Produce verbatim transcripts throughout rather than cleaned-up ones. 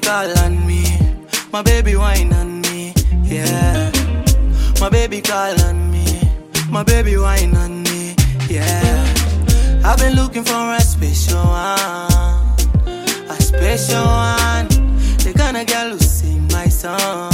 call on me, my baby whine on me, yeah. My baby call on me, my baby whine on me, yeah. I've been looking for a special one, a special one, the kind of girl who sing my song.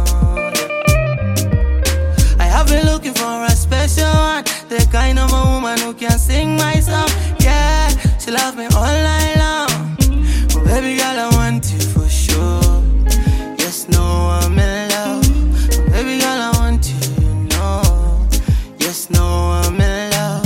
I have been looking for a special one, the kind of a woman who can sing my song, yeah. She loves me all night long, but baby girl I want you for sure. Yes, no, I'm in love, but baby girl I want you, you know. Yes, no, I'm in love.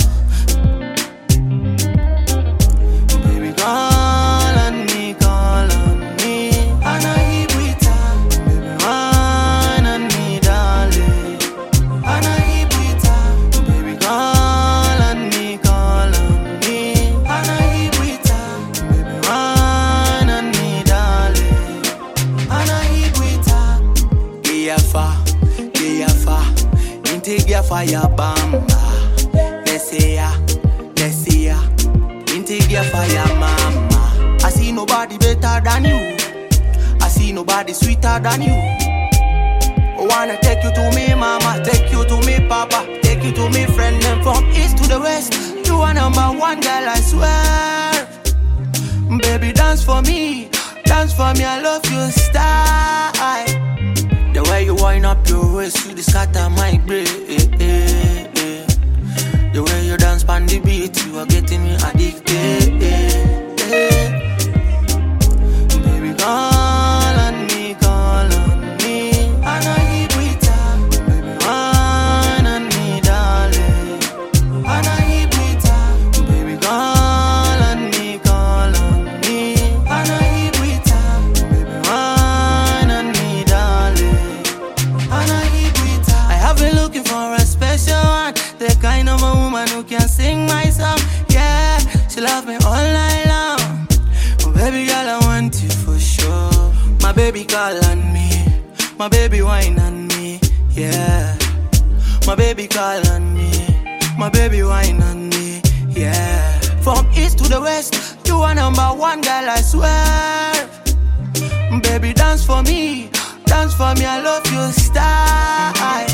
Baby, call on me, call on me, and I hear with her. Baby, whine on me, darling, and I hear with her. Baby, call on me, call on me, and I hear with her. Baby, whine on me, darling, and I hear with her. Giafa, Giafa, inte Giafa ya bamba. Nesia, Nesia, inte Giafa ya mama. I see nobody better than you, I see nobody sweeter than you. I wanna take you to me mama, take you to me papa, take you to me friend, and from east to the west. You are number one girl, I swear. Baby, dance for me, dance for me, I love your style. The way you wind up your waist, you scatter my brain. The way you dance on the beat, you are getting me addicted. Baby, call on me, call on me, and I hear with her. Baby, whine on me, darling, and I hear with her. Baby, call on me, call on me, and I hear with her. Baby, whine on me, darling, and I hear with her. I have been looking for a special one, the kind of a woman who can sing my song, yeah. She loves me all night long, oh baby girl I want you for sure. My baby call on me, my baby whine on me, yeah. My baby call on me, my baby whine on me, yeah. From east to the west, you are number one girl, I swear. Baby, dance for me, dance for me, I love your style.